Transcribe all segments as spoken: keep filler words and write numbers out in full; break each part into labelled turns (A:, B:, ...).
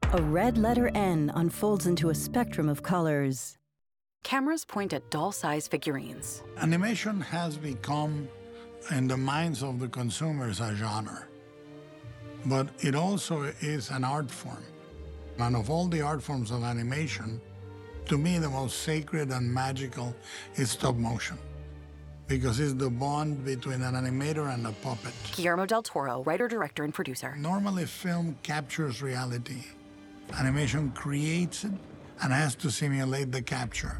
A: A red letter N unfolds into a spectrum of colors.
B: Cameras point at doll-sized figurines.
C: Animation has become, in the minds of the consumers, a genre. But it also is an art form. And of all the art forms of animation, to me, the most sacred and magical is stop motion, because it's the bond between an animator and a puppet.
B: Guillermo del Toro, writer, director, and producer.
C: Normally, film captures reality. Animation creates it and has to simulate the capture.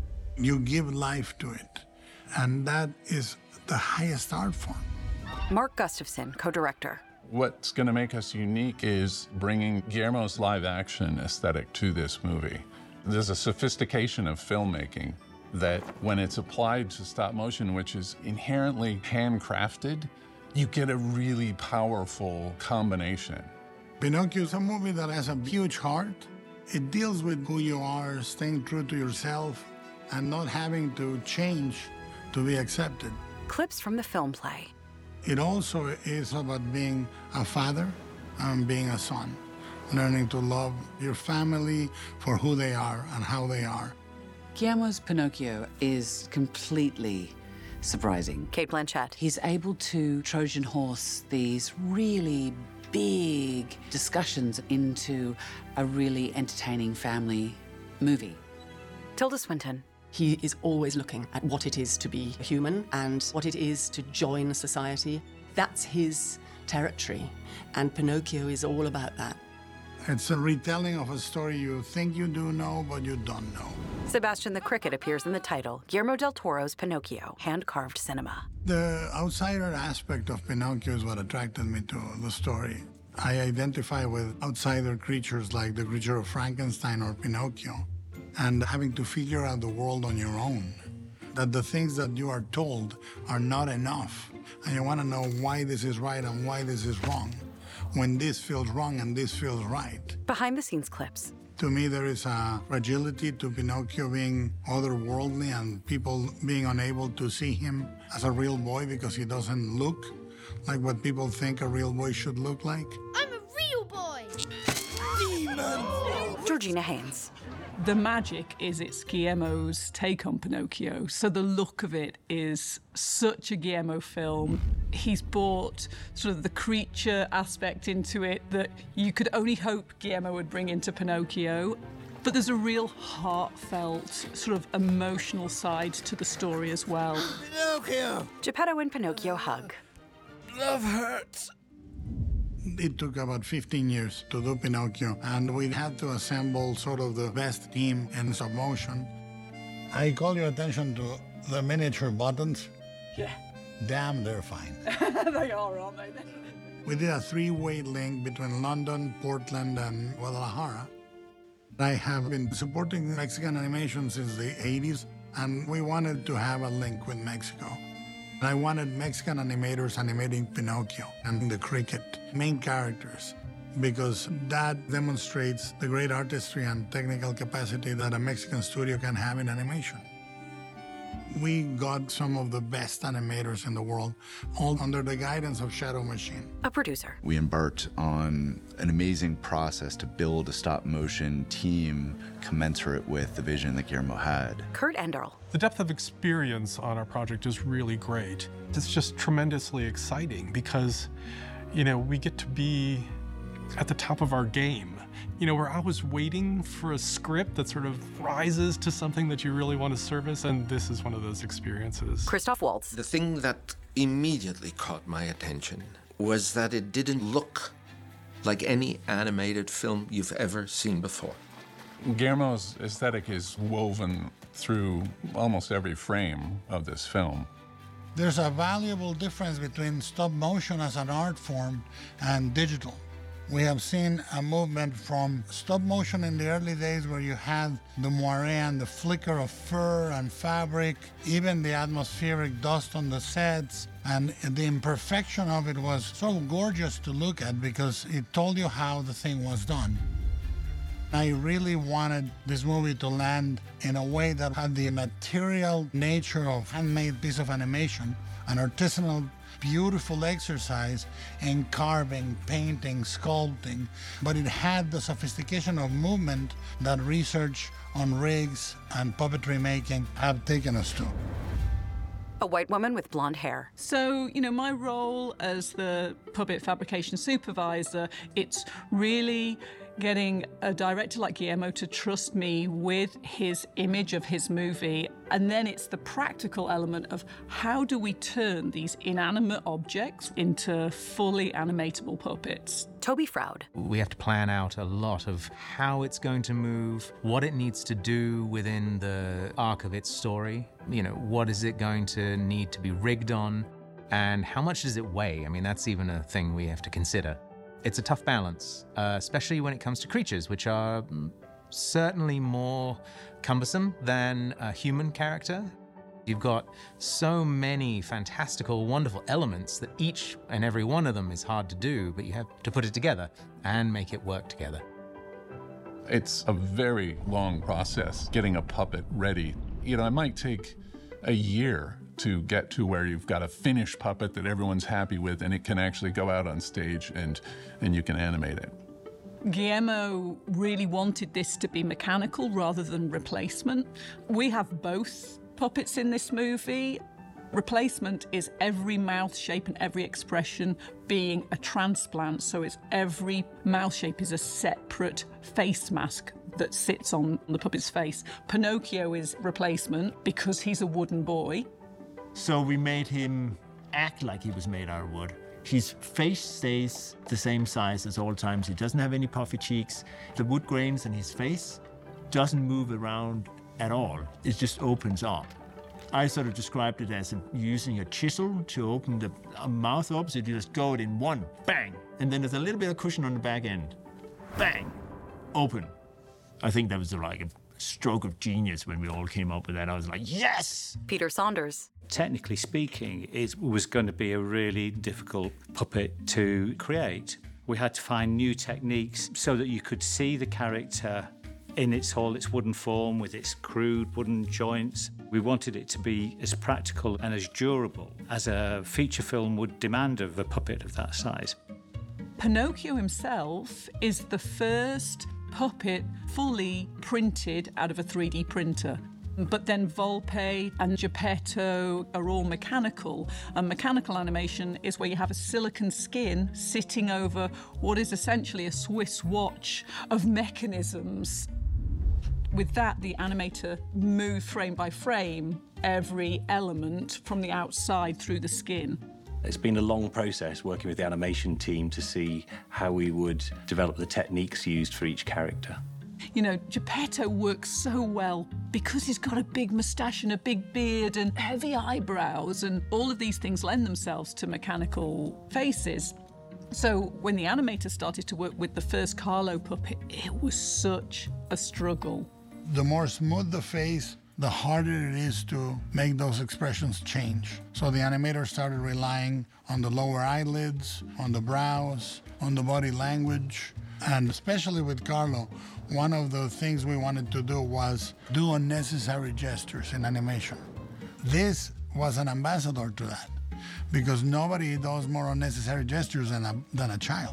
C: You give life to it, and that is the highest art form.
B: Mark Gustafson, co-director.
D: What's going to make us unique is bringing Guillermo's live-action aesthetic to this movie. There's a sophistication of filmmaking that when it's applied to stop motion, which is inherently handcrafted, you get a really powerful combination.
C: Pinocchio is a movie that has a huge heart. It deals with who you are, staying true to yourself, and not having to change to be accepted.
B: Clips from the film play.
C: It also is about being a father and being a son, learning to love your family for who they are and how they are.
E: Guillermo's Pinocchio is completely surprising.
B: Cate Blanchett.
E: He's able to Trojan horse these really big discussions into a really entertaining family movie.
B: Tilda Swinton.
F: He is always looking at what it is to be human and what it is to join society. That's his territory, and Pinocchio is all about that.
C: It's a retelling of a story you think you do know, but you don't know.
B: Sebastian the Cricket appears in the title, Guillermo del Toro's Pinocchio, hand-carved cinema.
C: The outsider aspect of Pinocchio is what attracted me to the story. I identify with outsider creatures like the creature of Frankenstein or Pinocchio, and having to figure out the world on your own. That the things that you are told are not enough, and you want to know why this is right and why this is wrong, when this feels wrong and this feels right.
B: Behind-the-scenes clips.
C: To me, there is a fragility to Pinocchio being otherworldly and people being unable to see him as a real boy because he doesn't look like what people think a real boy should look like.
G: I'm a real boy!
B: Demon! Georgina Haynes.
H: The magic is it's Guillermo's take on Pinocchio, so the look of it is such a Guillermo film. He's brought sort of the creature aspect into it that you could only hope Guillermo would bring into Pinocchio. But there's a real heartfelt, sort of emotional side to the story as well.
B: Pinocchio! Geppetto and Pinocchio hug.
C: Love hurts. It took about fifteen years to do Pinocchio, and we had to assemble sort of the best team in stop motion. I call your attention to the miniature buttons.
H: Yeah.
C: Damn, they're fine.
H: They are, aren't they?
C: We did a three-way link between London, Portland, and Guadalajara. I have been supporting Mexican animation since the eighties, and we wanted to have a link with Mexico. I wanted Mexican animators animating Pinocchio and the cricket, main characters, because that demonstrates the great artistry and technical capacity that a Mexican studio can have in animation. We got some of the best animators in the world, all under the guidance of Shadow Machine.
B: A producer.
I: We embarked on an amazing process to build a stop-motion team commensurate with the vision that Guillermo had.
B: Kurt Enderl.
J: The depth of experience on our project is really great. It's just tremendously exciting because, you know, we get to be at the top of our game. You know, we're always waiting for a script that sort of rises to something that you really want to service, and this is one of those experiences.
B: Christoph Waltz.
K: The thing that immediately caught my attention was that it didn't look like any animated film you've ever seen before.
D: Guillermo's aesthetic is woven through almost every frame of this film.
C: There's a valuable difference between stop motion as an art form and digital. We have seen a movement from stop motion in the early days where you had the moire and the flicker of fur and fabric, even the atmospheric dust on the sets, and the imperfection of it was so gorgeous to look at because it told you how the thing was done. I really wanted this movie to land in a way that had the material nature of handmade piece of animation, an artisanal beautiful exercise in carving, painting, sculpting, but it had the sophistication of movement that research on rigs and puppetry making have taken us to.
B: A white woman with blonde hair.
H: So, you know, my role as the puppet fabrication supervisor, it's really getting a director like Guillermo to trust me with his image of his movie. And then it's the practical element of how do we turn these inanimate objects into fully animatable puppets.
B: Toby Froud.
G: We have to plan out a lot of how it's going to move, what it needs to do within the arc of its story. You know, what is it going to need to be rigged on, and how much does it weigh? I mean, that's even a thing we have to consider. It's a tough balance, uh, especially when it comes to creatures, which are mm, certainly more cumbersome than a human character. You've got so many fantastical, wonderful elements that each and every one of them is hard to do, but you have to put it together and make it work together.
D: It's a very long process getting a puppet ready. You know, it might take a year to get to where you've got a finished puppet that everyone's happy with and it can actually go out on stage and, and you can animate it.
H: Guillermo really wanted this to be mechanical rather than replacement. We have both puppets in this movie. Replacement is every mouth shape and every expression being a transplant, so it's every mouth shape is a separate face mask that sits on the puppet's face. Pinocchio is replacement because he's a wooden boy.
L: So we made him act like he was made out of wood. His face stays the same size as all times. He doesn't have any puffy cheeks. The wood grains in his face doesn't move around at all. It just opens up. I sort of described it as using a chisel to open the mouth up, so you just go it in one, bang, and then there's a little bit of cushion on the back end. Bang, open. I think that was like a stroke of genius when we all came up with that. I was like, yes!
B: Peter Saunders.
M: Technically speaking, it was going to be a really difficult puppet to create. We had to find new techniques so that you could see the character in its whole, its wooden form with its crude wooden joints. We wanted it to be as practical and as durable as a feature film would demand of a puppet of that size.
H: Pinocchio himself is the first puppet fully printed out of a three D printer. But then Volpe and Geppetto are all mechanical. And mechanical animation is where you have a silicon skin sitting over what is essentially a Swiss watch of mechanisms. With that, the animator moved frame by frame every element from the outside through the skin.
M: It's been a long process working with the animation team to see how we would develop the techniques used for each character.
H: You know, Geppetto works so well because he's got a big moustache and a big beard and heavy eyebrows, and all of these things lend themselves to mechanical faces. So when the animator started to work with the first Carlo puppet, it was such a struggle.
C: The more smooth the face, the harder it is to make those expressions change. So the animator started relying on the lower eyelids, on the brows, on the body language. And especially with Carlo, one of the things we wanted to do was do unnecessary gestures in animation. This was an ambassador to that, because nobody does more unnecessary gestures than a, than a child.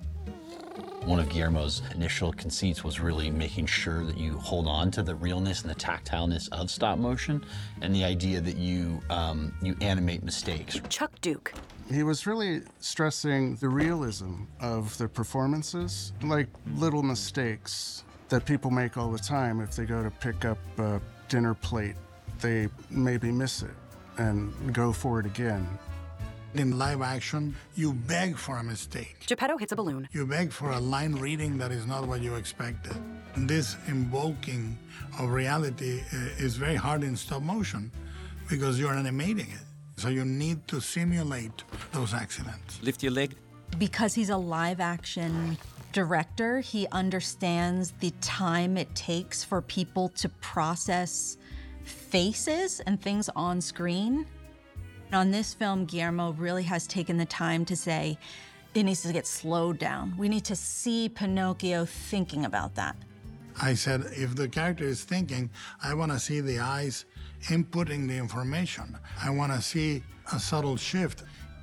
N: One of Guillermo's initial conceits was really making sure that you hold on to the realness and the tactileness of stop motion, and the idea that you um, you animate mistakes.
B: Chuck Duke.
O: He was really stressing the realism of the performances, like little mistakes that people make all the time. If they go to pick up a dinner plate, they maybe miss it and go for it again.
C: In live action, you beg for a mistake.
B: Geppetto hits a balloon.
C: You beg for a line reading that is not what you expected. This invoking of reality is very hard in stop motion because you're animating it. So you need to simulate those accidents.
P: Lift your leg.
Q: Because he's a live action director, he understands the time it takes for people to process faces and things on screen. On this film, Guillermo really has taken the time to say, it needs to get slowed down. We need to see Pinocchio thinking about that.
C: I said, if the character is thinking, I want to see the eyes inputting the information. I want to see a subtle shift.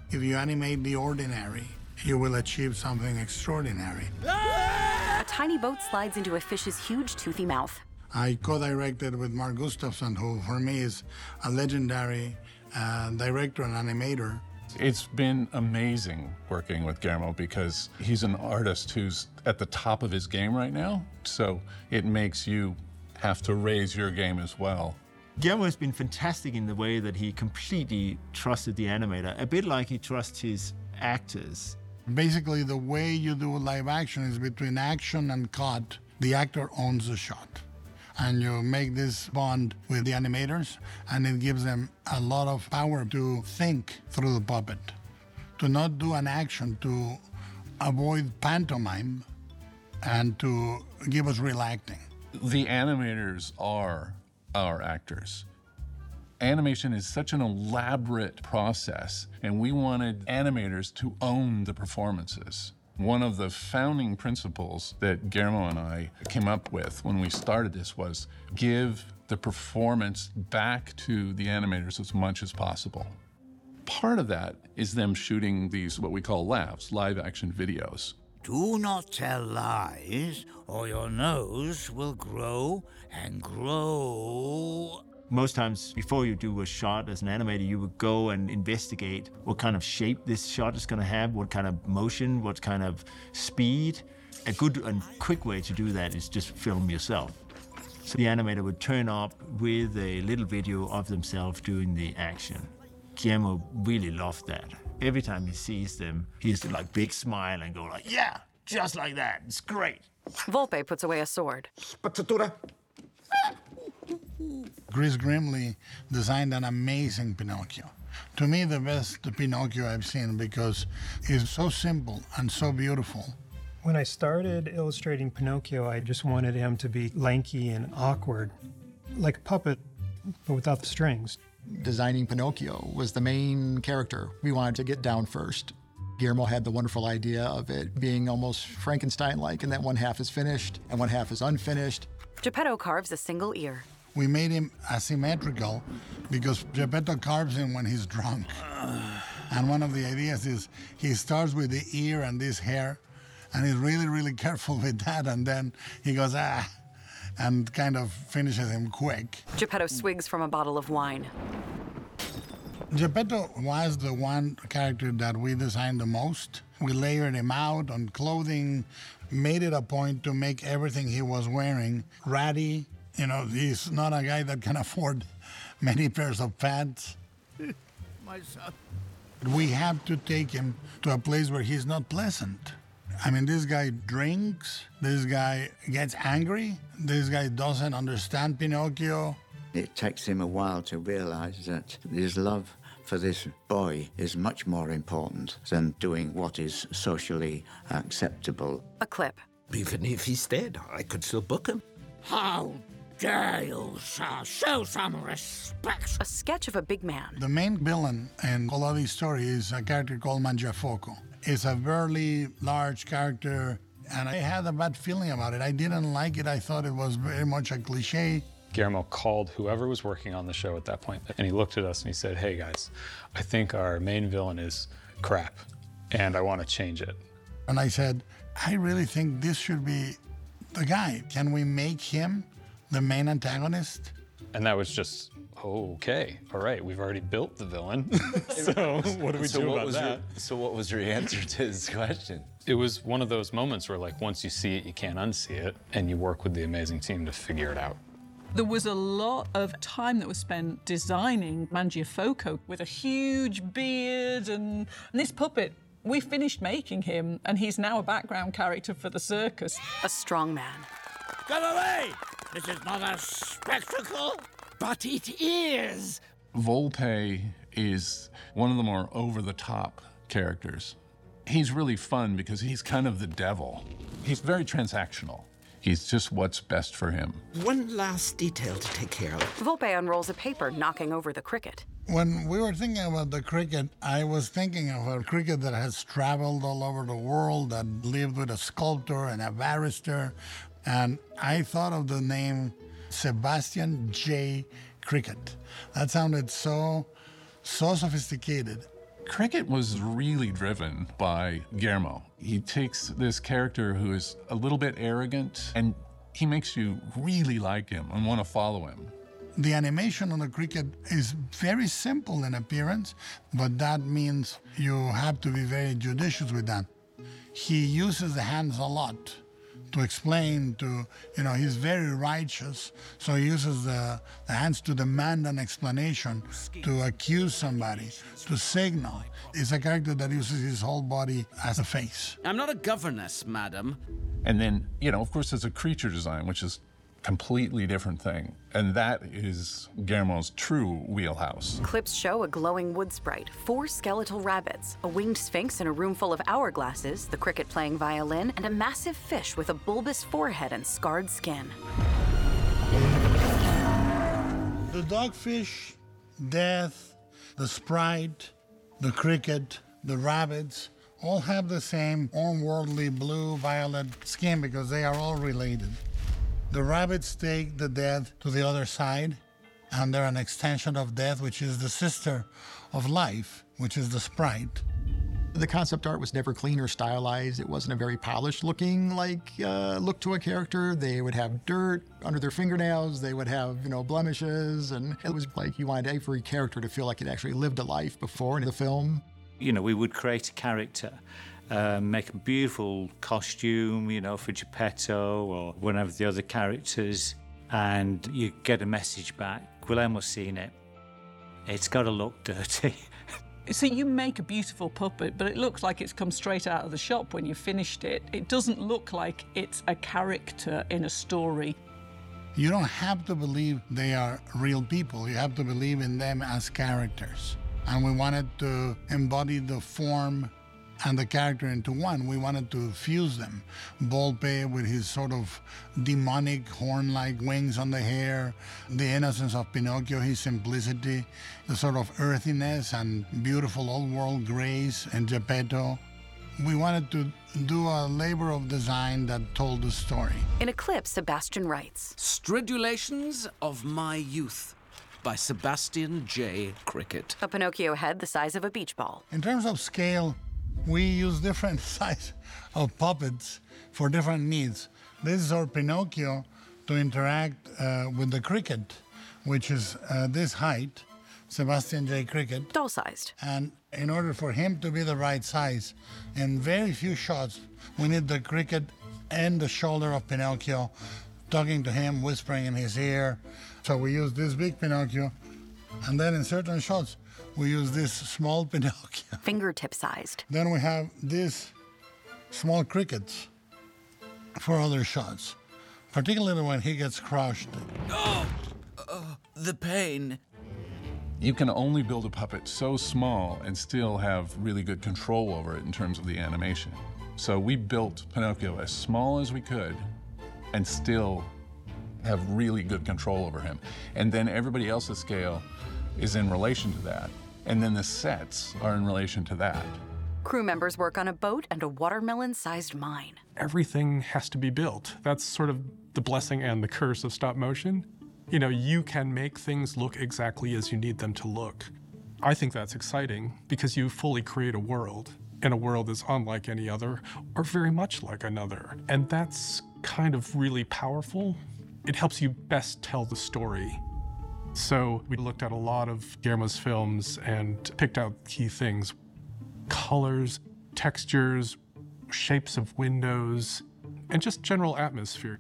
C: If you animate the ordinary, you will achieve something extraordinary.
B: A tiny boat slides into a fish's huge toothy mouth.
C: I co-directed with Mark Gustafson, who for me is a legendary uh, director and animator.
D: It's been amazing working with Guillermo because he's an artist who's at the top of his game right now, so it makes you have to raise your game as well.
L: Guillermo has been fantastic in the way that he completely trusted the animator, a bit like he trusts his actors.
C: Basically, the way you do live action is between action and cut. The actor owns the shot. And you make this bond with the animators, and it gives them a lot of power to think through the puppet, to not do an action, to avoid pantomime, and to give us real acting.
D: The animators are our actors. Animation is such an elaborate process, and we wanted animators to own the performances. One of the founding principles that Guillermo and I came up with when we started this was give the performance back to the animators as much as possible. Part of that is them shooting these, what we call LAVs, live action videos.
P: Do not tell lies, or your nose will grow and grow.
L: Most times, before you do a shot as an animator, you would go and investigate what kind of shape this shot is going to have, what kind of motion, what kind of speed. A good and quick way to do that is just film yourself. So the animator would turn up with a little video of themselves doing the action. Guillermo really loved that. Every time he sees them, he's like big smile and go like, yeah, just like that, it's great.
B: Volpe puts away a sword.
C: Spazzatura. Chris Grimley designed an amazing Pinocchio. To me, the best Pinocchio I've seen because it's so simple and so beautiful.
R: When I started illustrating Pinocchio, I just wanted him to be lanky and awkward, like a puppet, but without the strings.
S: Designing Pinocchio was the main character we wanted to get down first. Guillermo had the wonderful idea of it being almost Frankenstein-like, and that one half is finished and one half is unfinished.
B: Geppetto carves a single ear.
C: We made him asymmetrical because Geppetto carves him when he's drunk. And one of the ideas is he starts with the ear and this hair, and he's really, really careful with that, and then he goes, ah, and kind of finishes him quick.
B: Geppetto swigs from a bottle of wine.
C: Geppetto was the one character that we designed the most. We layered him out on clothing, made it a point to make everything he was wearing ratty. You know, he's not a guy that can afford many pairs of pants.
P: My son.
C: We have to take him to a place where he's not pleasant. I mean, this guy drinks, this guy gets angry, this guy doesn't understand Pinocchio.
T: It takes him a while to realize that his love for this boy is much more important than doing what is socially acceptable.
B: A clip.
K: Even if he's dead, I could still book him.
P: How dare you, sir? Show some respect.
B: A sketch of a big man.
C: The main villain in Collodi's story is a character called Mangiafoco. It's a very large character, and I had a bad feeling about it. I didn't like it. I thought it was very much a cliche.
U: Guillermo called whoever was working on the show at that point, and he looked at us and he said, hey guys, I think our main villain is crap, and I want to change it.
C: And I said, I really think this should be the guy. Can we make him the main antagonist?
U: And that was just, okay, all right, we've already built the villain, so what do we
N: so
U: do
N: what
U: about
N: was
U: that?
N: Your, so what was your answer to his question?
U: It was one of those moments where, like, once you see it, you can't unsee it, and you work with the amazing team to figure it out.
H: There was a lot of time that was spent designing Mangiafoco with a huge beard and, and this puppet. We finished making him, and he's now a background character for the circus.
B: A strong man.
P: Go away! This is not a spectacle, but it is.
D: Volpe is one of the more over-the-top characters. He's really fun because he's kind of the devil. He's very transactional. He's just what's best for him.
K: One last detail to take care of.
B: Volpe unrolls a paper, knocking over the cricket.
C: When we were thinking about the cricket, I was thinking of a cricket that has traveled all over the world, that lived with a sculptor and a barrister, and I thought of the name Sebastian J. Cricket. That sounded so, so sophisticated.
D: Cricket was really driven by Guillermo. He takes this character who is a little bit arrogant, and he makes you really like him and want to follow him.
C: The animation on the cricket is very simple in appearance, but that means you have to be very judicious with that. He uses the hands a lot to explain, to, you know, he's very righteous, so he uses the, the hands to demand an explanation, to accuse somebody, to signal. He's a character that uses his whole body as a face.
A: I'm not a governess, madam.
D: And then, you know, of course, there's a creature design, which is completely different thing. And that is Guillermo's true wheelhouse.
B: Clips show a glowing wood sprite, four skeletal rabbits, a winged sphinx in a room full of hourglasses, the cricket playing violin, and a massive fish with a bulbous forehead and scarred skin.
C: The dogfish, Death, the sprite, the cricket, the rabbits, all have the same unworldly blue-violet skin because they are all related. The rabbits take the death to the other side, and they're an extension of death, which is the sister of life, which is the sprite.
S: The concept art was never clean or stylized. It wasn't a very polished looking like uh, look to a character. They would have dirt under their fingernails. They would have, you know, blemishes. And it was like you wanted every character to feel like it actually lived a life before in the film.
M: You know, we would create a character, uh, make a beautiful costume, you know, for Geppetto or one of the other characters, and you get a message back. Guillermo's seen it. It's got to look dirty.
H: So you make a beautiful puppet, but it looks like it's come straight out of the shop when you finished it. It doesn't look like it's a character in a story.
C: You don't have to believe they are real people. You have to believe in them as characters. And we wanted to embody the form and the character into one. We wanted to fuse them. Volpe with his sort of demonic horn-like wings on the hair, the innocence of Pinocchio, his simplicity, the sort of earthiness and beautiful old-world grace in Geppetto. We wanted to do a labor of design that told the story.
B: In Eclipse, Sebastian writes,
A: Stridulations of My Youth by Sebastian J. Cricket.
B: A Pinocchio head the size of a beach ball.
C: In terms of scale, we use different size of puppets for different needs. This is our Pinocchio to interact uh, with the cricket, which is uh, this height, Sebastian J. Cricket.
B: Doll-sized.
C: And in order for him to be the right size, in very few shots, we need the cricket and the shoulder of Pinocchio, talking to him, whispering in his ear. So we use this big Pinocchio, and then in certain shots, we use this small Pinocchio.
B: Fingertip-sized.
C: Then we have these small crickets for other shots, particularly when he gets crushed.
A: Oh! Uh, the pain.
D: You can only build a puppet so small and still have really good control over it in terms of the animation. So we built Pinocchio as small as we could and still have really good control over him. And then everybody else's scale is in relation to that. And then the sets are in relation to that.
B: Crew members work on a boat and a watermelon-sized mine.
J: Everything has to be built. That's sort of the blessing and the curse of stop motion. You know, you can make things look exactly as you need them to look. I think that's exciting because you fully create a world, and a world is unlike any other or very much like another. And that's kind of really powerful. It helps you best tell the story. So we looked at a lot of Guillermo's films and picked out key things. Colors, textures, shapes of windows, and just general atmosphere.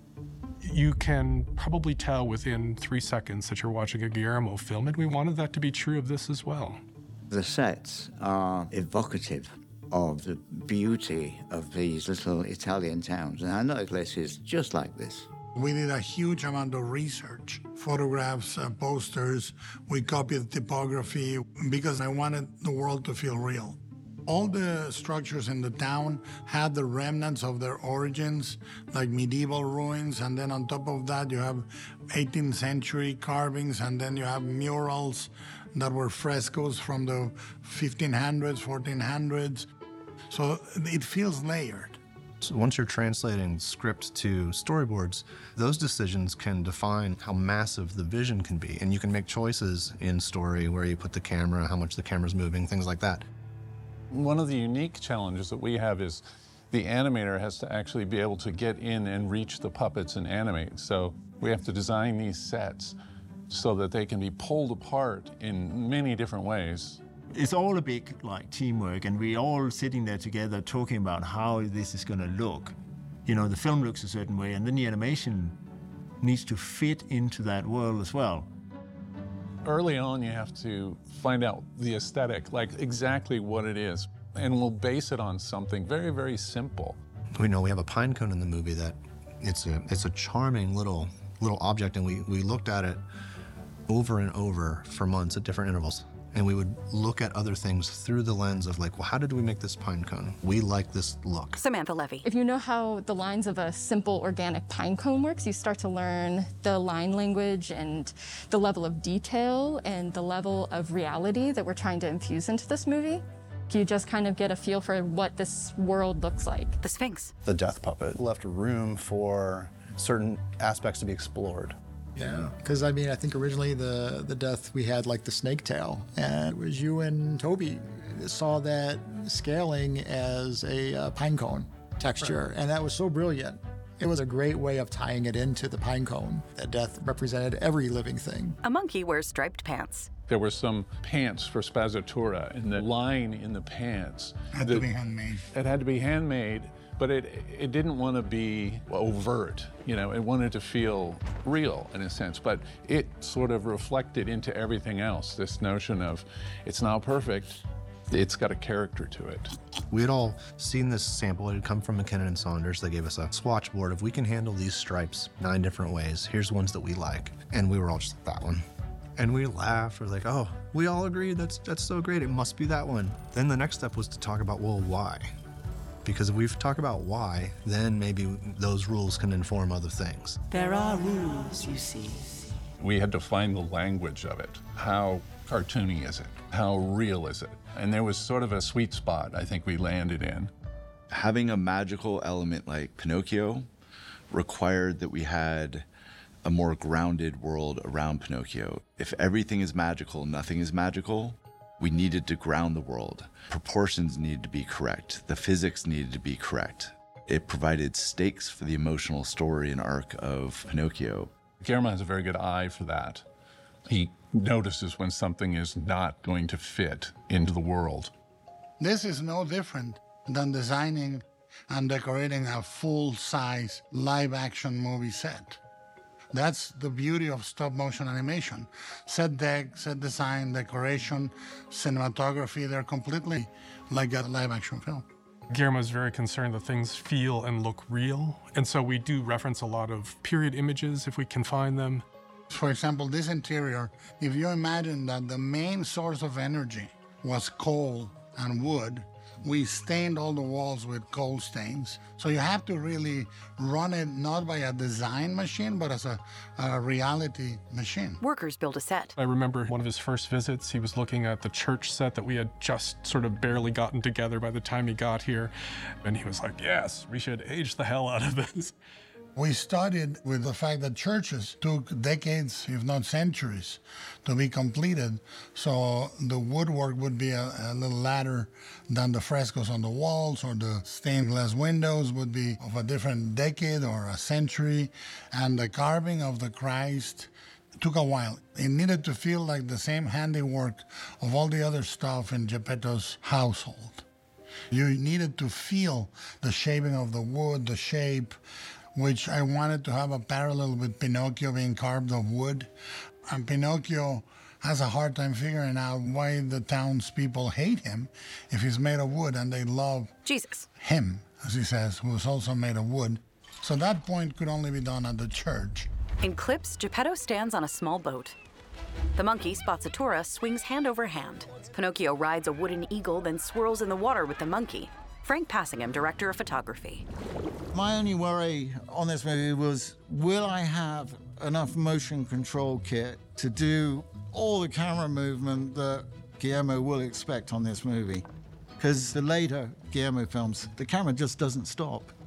J: You can probably tell within three seconds that you're watching a Guillermo film, and we wanted that to be true of this as well.
T: The sets are evocative of the beauty of these little Italian towns, and I know Eclipse is just like this.
C: We did a huge amount of research, photographs, uh, posters. We copied typography because I wanted the world to feel real. All the structures in the town had the remnants of their origins, like medieval ruins, and then on top of that you have eighteenth century carvings, and then you have murals that were frescoes from the fifteen hundreds, fourteen hundreds. So it feels layered.
E: So once you're translating script to storyboards, those decisions can define how massive the vision can be. And you can make choices in story where you put the camera, how much the camera's moving, things like that.
D: One of the unique challenges that we have is the animator has to actually be able to get in and reach the puppets and animate. So we have to design these sets so that they can be pulled apart in many different ways.
L: It's all a big like teamwork, and we're all sitting there together talking about how this is going to look. You know, the film looks a certain way, and then the animation needs to fit into that world as well.
D: Early on, you have to find out the aesthetic, like exactly what it is, and we'll base it on something very, very simple.
E: We know we have a pine cone in the movie that it's a it's a charming little little object, and we we looked at it over and over for months at different intervals. And we would look at other things through the lens of like, well, how did we make this pine cone? We like this look.
B: Samantha Levy.
V: If you know how the lines of a simple organic pine cone works, you start to learn the line language and the level of detail and the level of reality that we're trying to infuse into this movie. You just kind of get a feel for what this world looks like.
B: The Sphinx.
E: The death puppet left room for certain aspects to be explored.
S: Yeah, because I mean, I think originally the, the death we had like the snake tail, and it was you and Toby saw that scaling as a uh, pine cone texture, right. And that was so brilliant. It was a great way of tying it into the pine cone. That death represented every living thing.
B: A monkey wears striped pants.
D: There were some pants for Spazzatura, and the line in the pants
C: had to be handmade.
D: It had to be handmade. But it, it didn't want to be overt, you know, it wanted to feel real in a sense, but it sort of reflected into everything else, this notion of it's not perfect, it's got a character to it.
E: We had all seen this sample. It had come from McKinnon and Saunders. They gave us a swatch board of we can handle these stripes nine different ways. Here's ones that we like. And we were all just like, that one. And we laughed. We're like, oh, we all agreed. That's, that's so great. It must be that one. Then the next step was to talk about, well, why? Because if we talk about why, then maybe those rules can inform other things.
W: There are rules, you see.
D: We had to find the language of it. How cartoony is it? How real is it? And there was sort of a sweet spot I think we landed in.
I: Having a magical element like Pinocchio required that we had a more grounded world around Pinocchio. If everything is magical, nothing is magical, we needed to ground the world. Proportions needed to be correct. The physics needed to be correct. It provided stakes for the emotional story and arc of Pinocchio.
D: Guillermo has a very good eye for that. He notices when something is not going to fit into the world.
C: This is no different than designing and decorating a full-size live-action movie set. That's the beauty of stop-motion animation. Set deck, set design, decoration, cinematography, they're completely like a live-action film.
J: Guillermo is very concerned that things feel and look real, and so we do reference a lot of period images if we can find them.
C: For example, this interior, if you imagine that the main source of energy was coal and wood, we stained all the walls with coal stains. So you have to really run it not by a design machine, but as a, a reality machine.
B: Workers build a set.
J: I remember one of his first visits, he was looking at the church set that we had just sort of barely gotten together by the time he got here. And he was like, yes, we should age the hell out of this.
C: We started with the fact that churches took decades, if not centuries, to be completed. So the woodwork would be a, a little later than the frescoes on the walls, or the stained glass windows would be of a different decade or a century. And the carving of the Christ took a while. It needed to feel like the same handiwork of all the other stuff in Geppetto's household. You needed to feel the shaping of the wood, the shape, which I wanted to have a parallel with Pinocchio being carved of wood. And Pinocchio has a hard time figuring out why the townspeople hate him if he's made of wood, and they love
B: Jesus,
C: him, as he says, who is also made of wood. So that point could only be done at the church.
B: In clips, Geppetto stands on a small boat. The monkey, Spazzatura, swings hand over hand. Pinocchio rides a wooden eagle, then swirls in the water with the monkey. Frank Passingham, director of photography.
X: My only worry on this movie was, will I have enough motion control kit to do all the camera movement that Guillermo will expect on this movie? Because the later Guillermo films, the camera just doesn't stop.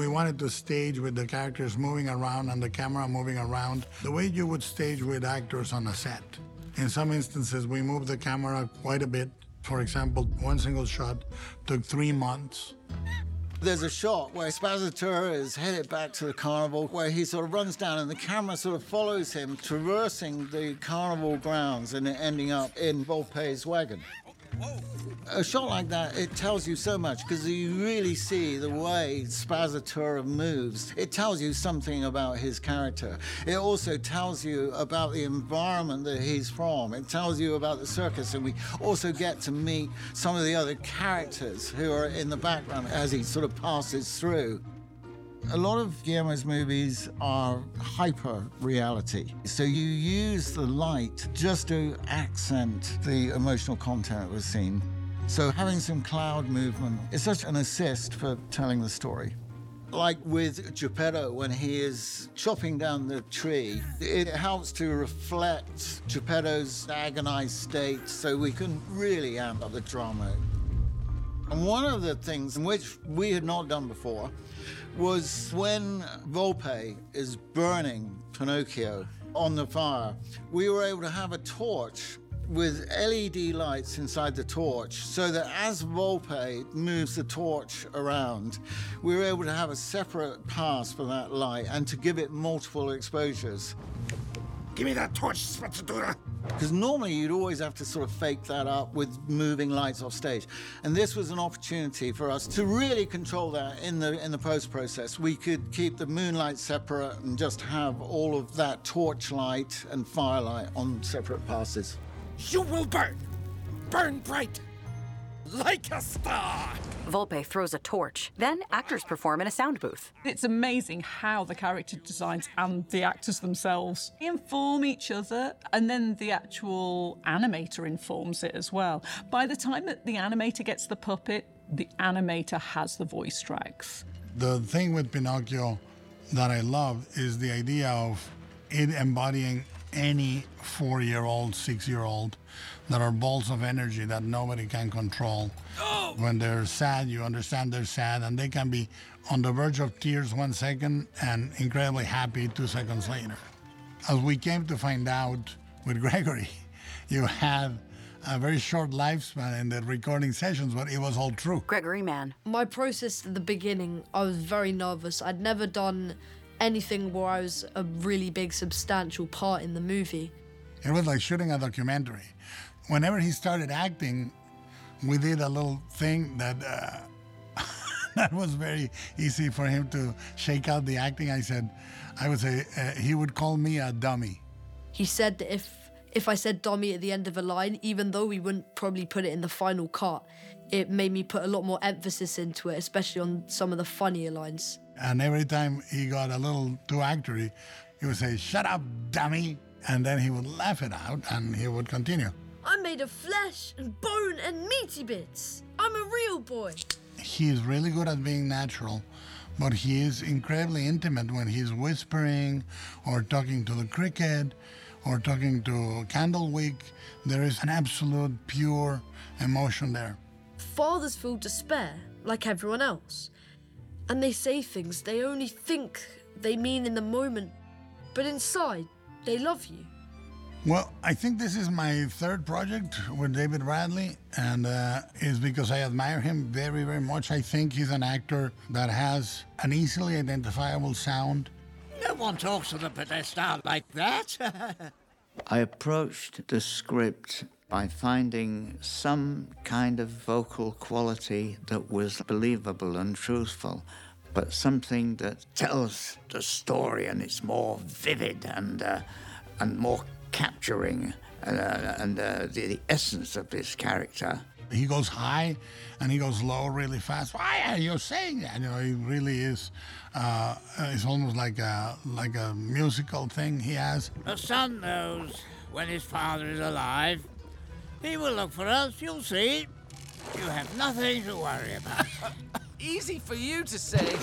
C: We wanted to stage with the characters moving around and the camera moving around the way you would stage with actors on a set. In some instances, we moved the camera quite a bit. For example, one single shot took three months.
X: There's a shot where Spazzatura is headed back to the carnival, where he sort of runs down and the camera sort of follows him, traversing the carnival grounds and ending up in Volpe's wagon. A shot like that, it tells you so much because you really see the way Spazzatura moves. It tells you something about his character. It also tells you about the environment that he's from. It tells you about the circus, and we also get to meet some of the other characters who are in the background as he sort of passes through. A lot of Guillermo's movies are hyper-reality. So you use the light just to accent the emotional content of a scene. So having some cloud movement is such an assist for telling the story. Like with Geppetto, when he is chopping down the tree, it helps to reflect Geppetto's agonized state so we can really amp up the drama. And one of the things which we had not done before was when Volpe is burning Pinocchio on the fire, we were able to have a torch with L E D lights inside the torch so that as Volpe moves the torch around, we were able to have a separate pass for that light and to give it multiple exposures.
F: Give me that torch, Spazzatura!
X: Because normally you'd always have to sort of fake that up with moving lights off stage. And this was an opportunity for us to really control that in the in the post process. We could keep the moonlight separate and just have all of that torchlight and firelight on separate passes.
F: You will burn! Burn bright! Like a star!
B: Volpe throws a torch. Then actors perform in a sound booth.
H: It's amazing how the character designs and the actors themselves inform each other, and then the actual animator informs it as well. By the time that the animator gets the puppet, the animator has the voice tracks.
C: The thing with Pinocchio that I love is the idea of it embodying any four-year-old, six-year-old that are balls of energy that nobody can control. Oh! When they're sad, you understand they're sad, and they can be on the verge of tears one second and incredibly happy two seconds later. As we came to find out with Gregory, you had a very short lifespan in the recording sessions, but it was all true.
B: Gregory Mann.
G: My process at the beginning, I was very nervous. I'd never done anything where I was a really big, substantial part in the movie.
C: It was like shooting a documentary. Whenever he started acting, we did a little thing that uh, that was very easy for him to shake out the acting. I said, I would say, uh, he would call me a dummy.
G: He said that if, if I said dummy at the end of a line, even though we wouldn't probably put it in the final cut, it made me put a lot more emphasis into it, especially on some of the funnier lines.
C: And every time he got a little too actory, he would say, "Shut up, dummy!" And then he would laugh it out, and he would continue.
G: I'm made of flesh and bone and meaty bits. I'm a real boy.
C: He is really good at being natural, but he is incredibly intimate when he's whispering or talking to the cricket or talking to Candlewick. There is an absolute pure emotion there.
G: Fathers feel despair, like everyone else. And they say things they only think they mean in the moment, but inside, they love you.
C: Well, I think this is my third project with David Bradley, and uh, it's because I admire him very, very much. I think he's an actor that has an easily identifiable sound.
F: No one talks to the pedestal like that.
T: I approached the script by finding some kind of vocal quality that was believable and truthful, but something that tells the story and it's more vivid and uh, and more capturing uh, and uh, the, the essence of this character.
C: He goes high and he goes low really fast. Why are you saying that? You know, he really is. Uh, it's almost like a like a musical thing he has.
F: The son knows when his father is alive. He will look for us, you'll see. You have nothing to worry about.
A: Easy for you to say.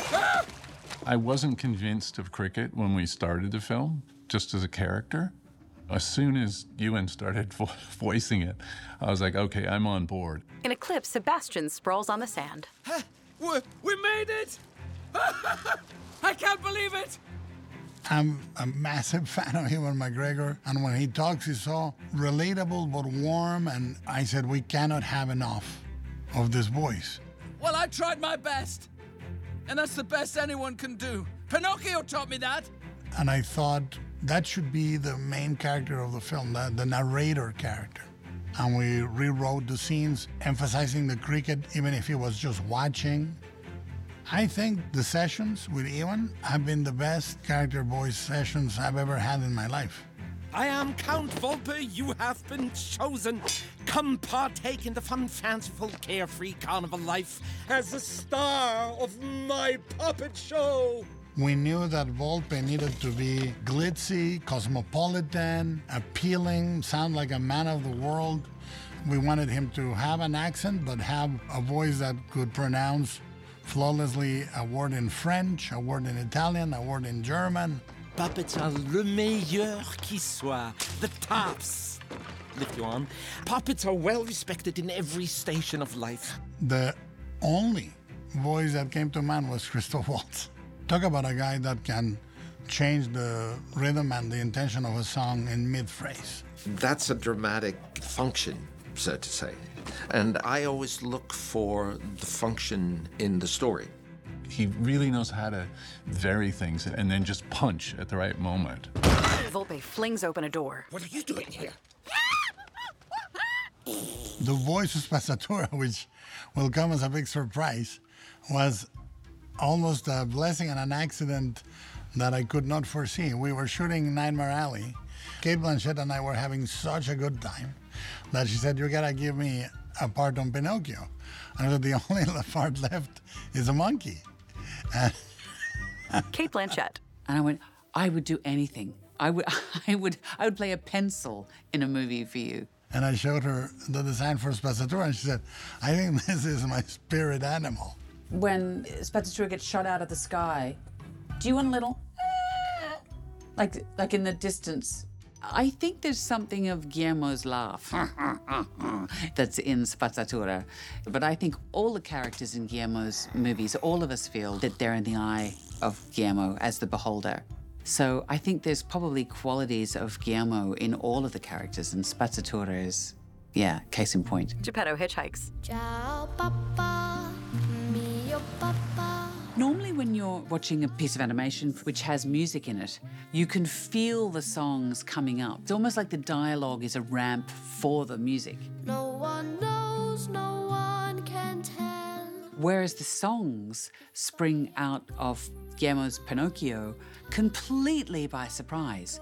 D: I wasn't convinced of Cricket when we started the film, just as a character. As soon as Ewan started vo voicing it, I was like, okay, I'm on board.
B: In a clip, Sebastian sprawls on the sand.
A: We, we made it! I can't believe it!
C: I'm a massive fan of Ewan McGregor, and when he talks, he's so relatable but warm, and I said, we cannot have enough of this voice.
A: Well, I tried my best, and that's the best anyone can do. Pinocchio taught me that.
C: And I thought that should be the main character of the film, the, the narrator character. And we rewrote the scenes, emphasizing the cricket, even if he was just watching. I think the sessions with Ewan have been the best character voice sessions I've ever had in my life.
K: I am Count Volpe, you have been chosen. Come partake in the fun, fanciful, carefree carnival life as the star of my puppet show.
C: We knew that Volpe needed to be glitzy, cosmopolitan, appealing, sound like a man of the world. We wanted him to have an accent, but have a voice that could pronounce flawlessly a word in French, a word in Italian, a word in German.
K: Puppets are le meilleur qui soit, the tops. Lift your arm. Puppets are well respected in every station of life.
C: The only voice that came to mind was Christoph Waltz. Talk about a guy that can change the rhythm and the intention of a song in mid-phrase.
K: That's a dramatic function, so to say. And I always look for the function in the story.
D: He really knows how to vary things and then just punch at the right moment.
B: Volpe flings open a door.
K: What are you doing here?
C: The voice of Spazzatura, which will come as a big surprise, was almost a blessing and an accident that I could not foresee. We were shooting Nightmare Alley. Cate Blanchett and I were having such a good time that she said, you gotta give me a part on Pinocchio. And I said, the only part left is a monkey. And
B: Cate Blanchett.
N: And I went, I would do anything. I would, I would, I would play a pencil in a movie for you.
C: And I showed her the design for Spazzatura, and she said, I think this is my spirit animal.
N: When Spazzatura gets shot out of the sky, do you want a little, like, like in the distance? I think there's something of Guillermo's laugh that's in Spazzatura. But I think all the characters in Guillermo's movies, all of us feel that they're in the eye of Guillermo as the beholder. So I think there's probably qualities of Guillermo in all of the characters, and Spazzatura is, yeah, case in point.
B: Geppetto hitchhikes.
O: Ciao, Papa, mio Papa.
N: Normally when you're watching a piece of animation which has music in it, you can feel the songs coming up. It's almost like the dialogue is a ramp for the music.
O: No one knows, no one can tell.
N: Whereas the songs spring out of Guillermo's Pinocchio completely by surprise.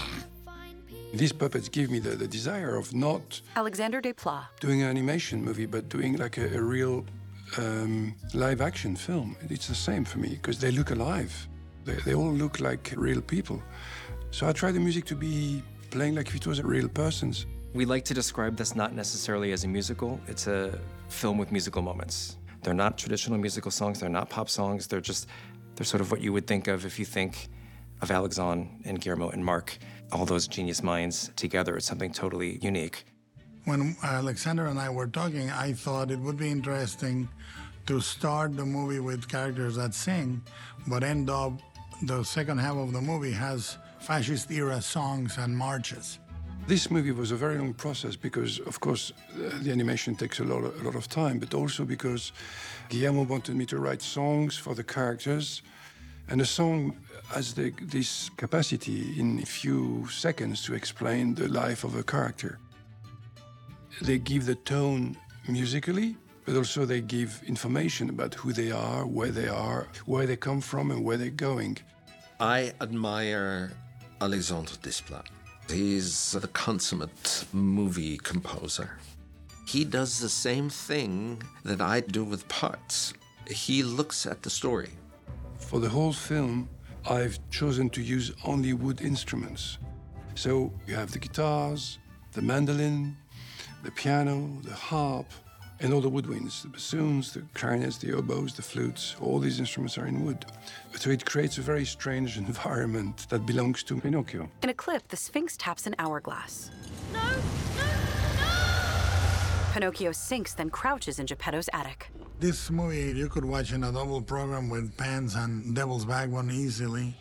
Q: These puppets give me the, the desire of not
B: Alexander Desplat.
Q: doing an animation movie, but doing like a, a real um, live-action film. It's the same for me, because they look alive. They, they all look like real people. So I try the music to be playing like if it was a real person's.
R: We like to describe this not necessarily as a musical. It's a film with musical moments. They're not traditional musical songs. They're not pop songs. They're just, they're sort of what you would think of if you think of Alexandre and Guillermo and Marc, all those genius minds together. It's something totally unique.
C: When Alexander and I were talking, I thought it would be interesting to start the movie with characters that sing, but end up the second half of the movie has fascist-era songs and marches.
Q: This movie was a very long process because, of course, uh, the animation takes a lot, of, a lot of time, but also because Guillermo wanted me to write songs for the characters, and a song has the, this capacity in a few seconds to explain the life of a character. They give the tone musically, but also they give information about who they are, where they are, where they come from, and where they're going.
K: I admire Alexandre Desplat. He's the consummate movie composer. He does the same thing that I do with parts. He looks at the story.
Q: For the whole film, I've chosen to use only wood instruments. So you have the guitars, the mandolin, the piano, the harp, and all the woodwinds, the bassoons, the clarinets, the oboes, the flutes. All these instruments are in wood. So it creates a very strange environment that belongs to Pinocchio.
B: In a clip, the Sphinx taps an hourglass.
O: No, no, no!
B: Pinocchio sinks, then crouches in Geppetto's attic.
C: This movie you could watch in a double program with Pants and Devil's Backbone easily.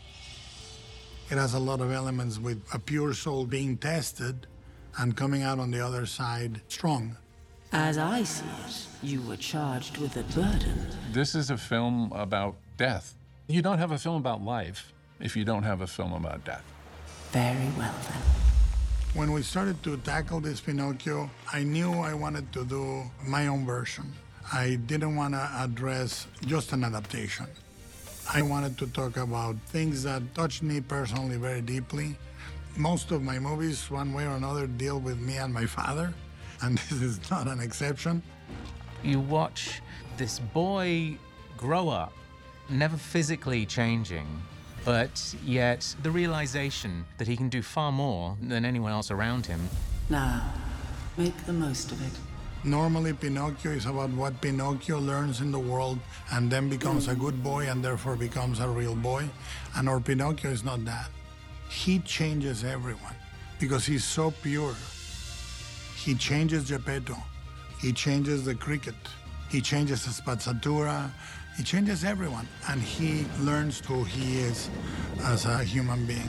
C: It has a lot of elements with a pure soul being tested and coming out on the other side strong.
W: As I see it, you were charged with a burden.
D: This is a film about death. You don't have a film about life if you don't have a film about death.
W: Very well, then.
C: When we started to tackle this Pinocchio, I knew I wanted to do my own version. I didn't want to address just an adaptation. I wanted to talk about things that touched me personally very deeply. Most of my movies, one way or another, deal with me and my father, and this is not an exception.
L: You watch this boy grow up, never physically changing, but yet the realization that he can do far more than anyone else around him.
W: Now, make the most of it.
C: Normally, Pinocchio is about what Pinocchio learns in the world and then becomes a good boy and therefore becomes a real boy. And our Pinocchio is not that. He changes everyone because he's so pure. He changes Geppetto. He changes the cricket. He changes the spazzatura. He changes everyone. And he learns who he is as a human being.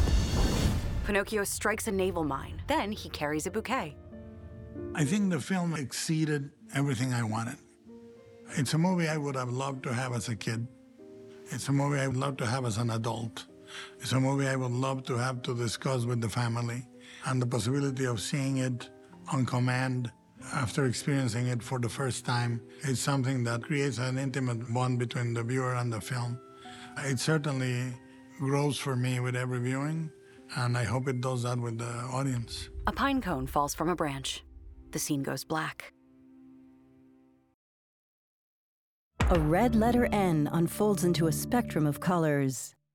B: Pinocchio strikes a naval mine. Then he carries a bouquet.
C: I think the film exceeded everything I wanted. It's a movie I would have loved to have as a kid. It's a movie I would love to have as an adult. It's a movie I would love to have to discuss with the family. And the possibility of seeing it on command after experiencing it for the first time is something that creates an intimate bond between the viewer and the film. It certainly grows for me with every viewing, and I hope it does that with the audience.
B: A pine cone falls from a branch. The scene goes black.
M: A red letter N unfolds into a spectrum of colors.